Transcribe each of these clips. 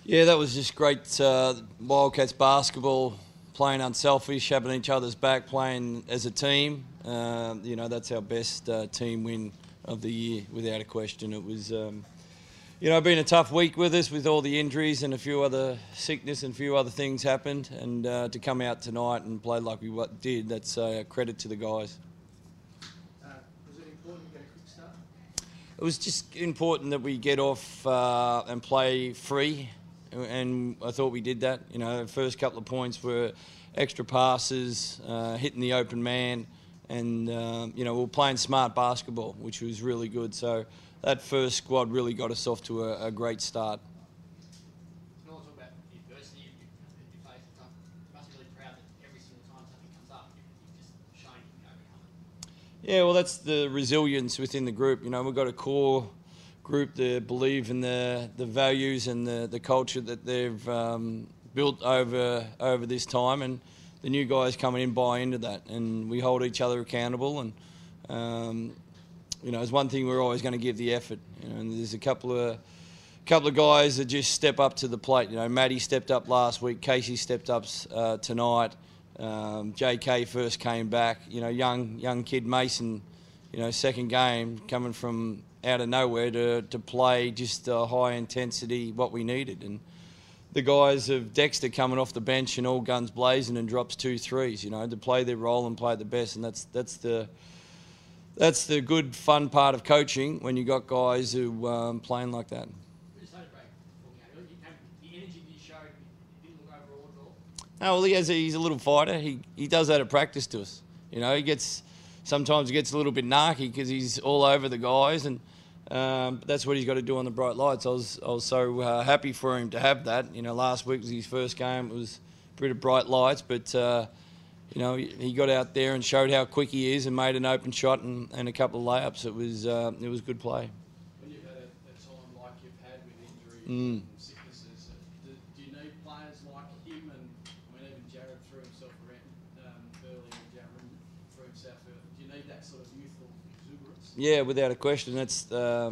Yeah, that was just great. Wildcats basketball, playing unselfish, having each other's back, playing as a team. That's our best team win of the year, without a question. It was, been a tough week with us with all the injuries and a few other sickness and a few other things happened. And to come out tonight and play like we did, that's a credit to the guys. Was it important to get a quick start? It was just important that we get off and play free, and I thought we did that. The first couple of points were extra passes, hitting the open man, and we were playing smart basketball, which was really good. So that first squad really got us off to a great start. Can also talk about the adversity you face. You must be really proud that every single time something comes up, you've just shown you can overcome it. Yeah, well, that's the resilience within the group. We've got a core group that believe in the values and the culture that they've built over this time, and the new guys coming in buy into that, and we hold each other accountable. And it's one thing we're always going to give the effort. And there's a couple of guys that just step up to the plate. Matty stepped up last week, Casey stepped up tonight. JK first came back. Young kid Mason, second game coming from out of nowhere to play just high intensity what we needed. And the guys of Dexter coming off the bench and all guns blazing and drops 2 threes, to play their role and play the best. And that's the good fun part of coaching, when you got guys who playing like that. We just had a break before we came. The energy you showed, it didn't look overawed at all. No, well, he's a little fighter. He does that at practice to us. Sometimes he gets a little bit narky because he's all over the guys, and that's what he's got to do on the bright lights. I was so happy for him to have that. Last week was his first game. It was a bit of bright lights, but he got out there and showed how quick he is and made an open shot and a couple of layups. It was good play. When you've had a time like you've had with injuries and sicknesses, do you need players like him? And even Jared threw himself around early, and Jared threw himself early. Do you need that sort of youthful exuberance? Yeah, without a question. That's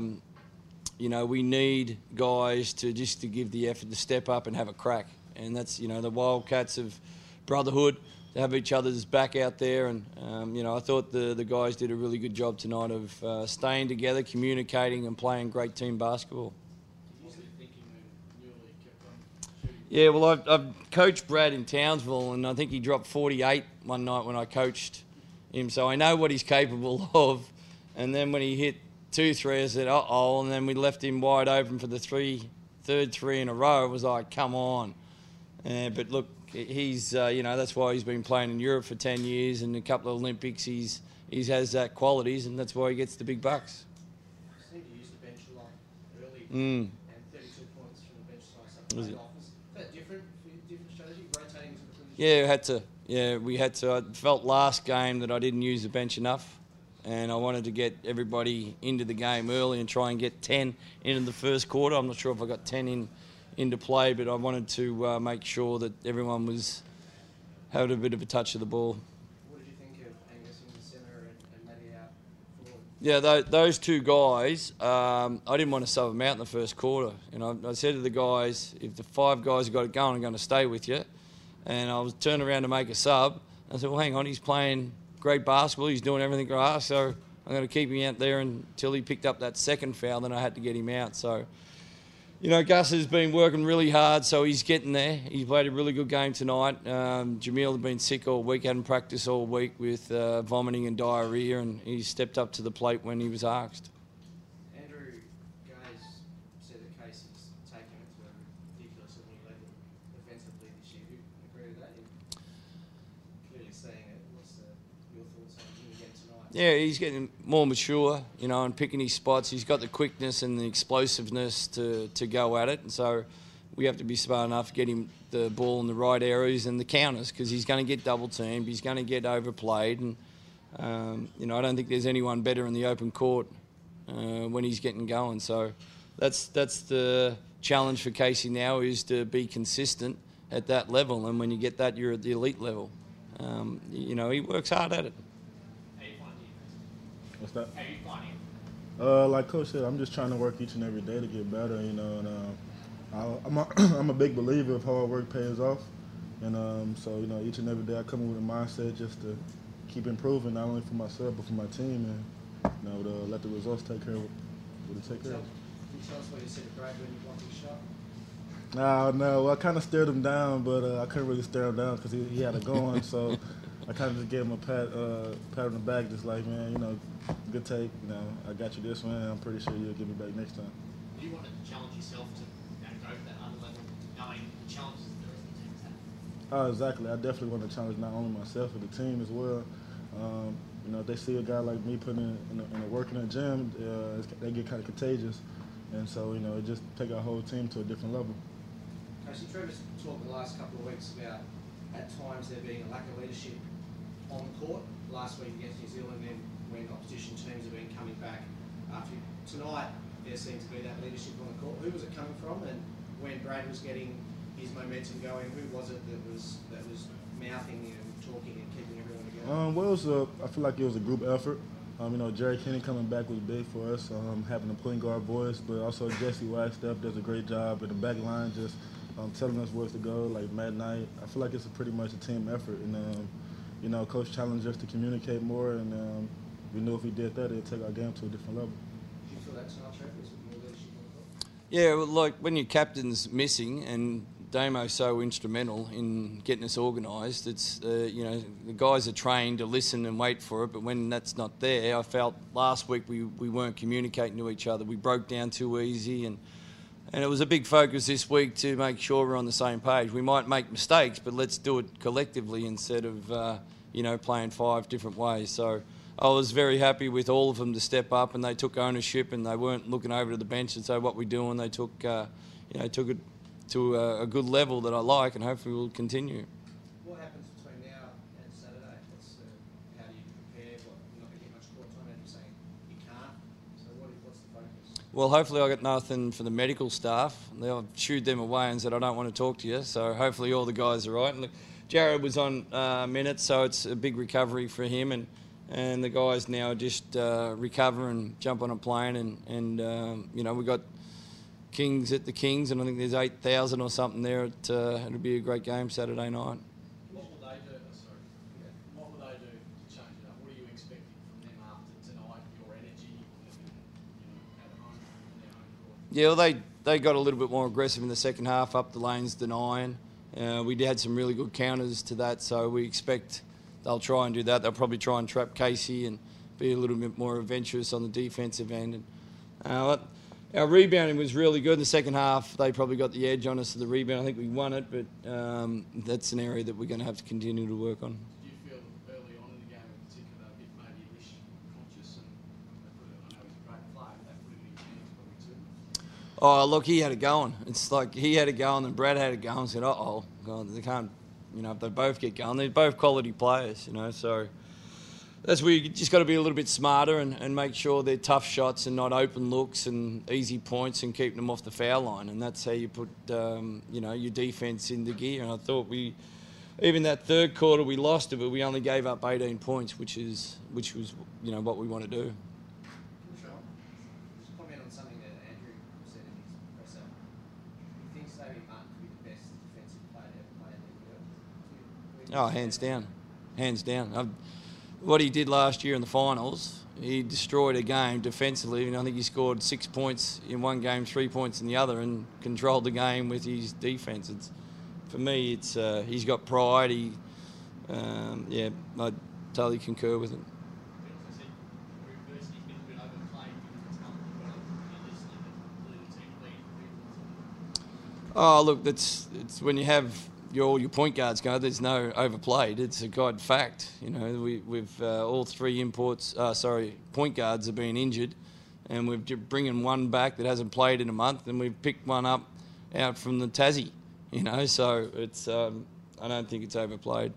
we need guys to give the effort to step up and have a crack, and that's the Wildcats of brotherhood, to have each other's back out there. And I thought the guys did a really good job tonight of staying together, communicating, and playing great team basketball. What were you thinking when Newley kept on shooting? Yeah, well, I've coached Brad in Townsville, and I think he dropped 48 one night when I coached him, so I know what he's capable of. And then when he hit 2 threes, I said, uh-oh, and then we left him wide open for the third three in a row. It was like, come on. But look, he's that's why he's been playing in Europe for 10 years and a couple of Olympics. He has that qualities, and that's why he gets the big bucks. You seem to use the bench a lot early, Mm. and 32 points from the bench side. Was it? Is that different strategy, rotating to the position? Yeah, we had to. Yeah, we had to. I felt last game that I didn't use the bench enough, and I wanted to get everybody into the game early and try and get 10 into the first quarter. I'm not sure if I got 10 into play, but I wanted to make sure that everyone was having a bit of a touch of the ball. What did you think of Angus in the centre and Matty out forward? Yeah, those 2 guys, I didn't want to sub them out in the first quarter. I said to the guys, if the 5 guys have got it going, I'm going to stay with you. And I was turning around to make a sub. I said, well, hang on, he's playing great basketball. He's doing everything I asked, so I'm going to keep him out there until he picked up that second foul. Then I had to get him out. So, Gus has been working really hard, so he's getting there. He played a really good game tonight. Jamil had been sick all week, hadn't practiced all week with vomiting and diarrhoea, and he stepped up to the plate when he was asked. Andrew Gaze said that Casey's taken it to a ridiculously new level defensively this year. Do you agree with that? You're clearly seeing it. What's your thoughts on him again tonight? Yeah, he's getting more mature, and picking his spots. He's got the quickness and the explosiveness to go at it. And so we have to be smart enough to get him the ball in the right areas and the counters, because he's going to get double teamed, he's going to get overplayed. And, I don't think there's anyone better in the open court when he's getting going. So that's the challenge for Casey now, is to be consistent at that level. And when you get that, you're at the elite level. He works hard at it. How you find it? What's that? How you find it? Like Coach said, I'm just trying to work each and every day to get better, and I'm a big believer of hard work pays off, and so each and every day I come in with a mindset just to keep improving, not only for myself but for my team, and to let the results take care of what it take care of. Can you tell us what you said to Brad when you blocked his shot? No, I kind of stared him down, but I couldn't really stare him down because he had it going. So I kind of just gave him a pat on the back, just like, man, good take. I got you this one. I'm pretty sure you'll give me back next time. Do you want to challenge yourself to go to that other level, knowing the challenges that the rest of the teams have? Oh, exactly. I definitely want to challenge not only myself but the team as well. If they see a guy like me putting in the work in the gym, they get kind of contagious, and so it just take our whole team to a different level. Coach, Trevor's talked the last couple of weeks about at times there being a lack of leadership on the court. Last week against New Zealand, then when opposition teams have been coming back. After tonight, there seemed to be that leadership on the court. Who was it coming from? And when Brad was getting his momentum going, who was it that was mouthing and talking and keeping everyone together? I feel like it was a group effort. Jerry Kenny coming back was big for us, having a point guard voice, but also Jesse Wagstaff does a great job in the back line, just telling us where to go, like Matt Knight. I feel like it's pretty much a team effort, and Coach challenged us to communicate more, and we knew if we did that, it'd take our game to a different level. Do you feel that tonight, Trevor? Was it more leadership on the court? Yeah, well, like when your captain's missing and Damo's so instrumental in getting us organised, it's, the guys are trained to listen and wait for it, but when that's not there, I felt last week we weren't communicating to each other. We broke down too easy, and it was a big focus this week to make sure we're on the same page. We might make mistakes, but let's do it collectively instead of, playing 5 different ways. So I was very happy with all of them to step up, and they took ownership, and they weren't looking over to the bench and say, what we doing. They took it to a good level that I like, and hopefully we'll continue. What happens between now and Saturday? How do you prepare? You're not going to get much court time, and you're saying you can't. So what's the focus? Well, hopefully I got nothing for the medical staff. I've shooed them away and said I don't want to talk to you. So hopefully all the guys are right. And look, Jared was on minutes, so it's a big recovery for him, and the guys now just recover and jump on a plane, and we got Kings at the Kings, and I think there's 8,000 or something there. It'll be a great game Saturday night. What will they do? What will they do to change it up? What are you expecting from them after tonight? Your energy, at home in their own court? Yeah, well, they got a little bit more aggressive in the second half, up the lanes, denying. We had some really good counters to that, so we expect they'll try and do that. They'll probably try and trap Casey and be a little bit more adventurous on the defensive end. And our rebounding was really good in the second half. They probably got the edge on us to the rebound. I think we won it, but that's an area that we're going to have to continue to work on. Do you feel early on in the game in particular a bit maybe Lish conscious, and I know he's a great player, but they put him in his hands probably too? Oh, look, he had it going. It's like he had it going and Brad had it going. Said, God, they can't, if they both get going, they're both quality players, so that's where you just got to be a little bit smarter and make sure they're tough shots and not open looks and easy points and keeping them off the foul line. And that's how you put, your defence into gear. And I thought even that third quarter, we lost it, but we only gave up 18 points, which was, what we want to do. Sean, just comment on something that Andrew said in his presser. He thinks Davey Martin could be the best defensive player to ever play in the league. Oh, hands down. What he did last year in the finals, he destroyed a game defensively, and I think he scored 6 points in one game, 3 points in the other, and controlled the game with his defence. For me, he's got pride. I totally concur with him. Oh, look, it's when you have all your point guards go, there's no overplayed. It's a God fact. We've all 3 point guards have been injured, and we're bringing one back that hasn't played in a month, and we've picked one up out from the Tassie. So it's I don't think it's overplayed.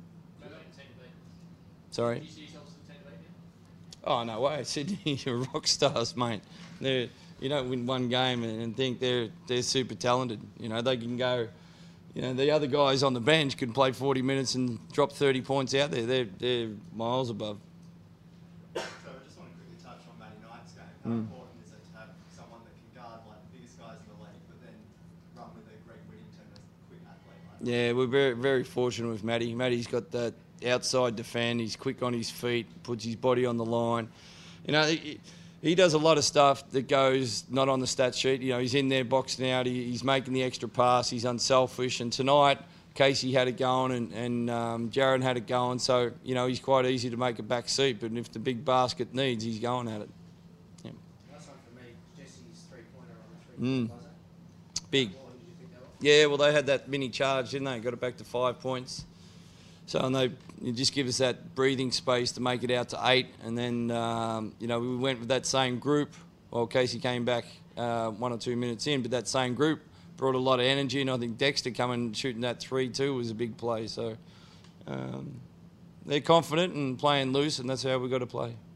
Sorry. Oh, no way. Sydney are rock stars, mate. You don't win one game and think they're super talented. They can go. The other guys on the bench can play 40 minutes and drop 30 points out there. They're miles above. So I just want to quickly touch on Matty Knight's game. How important is it to have someone that can guard like the biggest guys in the league, but then Greg Whittington, a quick athlete like Yeah, we're very, very fortunate with Matty. Matty's got that outside defend. He's quick on his feet, puts his body on the line. You know, he does a lot of stuff that goes not on the stat sheet. You know, he's in there boxing out. He's making the extra pass. He's unselfish. And tonight, Casey had it going and Jared had it going. So, you know, he's quite easy to make a back seat. But if the big basket needs, he's going at it. Yeah. Last one for me, Jesse's three-pointer on the three-point buzzer. Big. What did you think that was? Yeah, well, they had that mini charge, didn't they? Got it back to 5 points. So and they just give us that breathing space to make it out to 8. And then, you know, we went with that same group. Well, Casey came back 1 or 2 minutes in, but that same group brought a lot of energy. And I think Dexter coming shooting that 3 too was a big play. So they're confident and playing loose, and that's how we've got to play.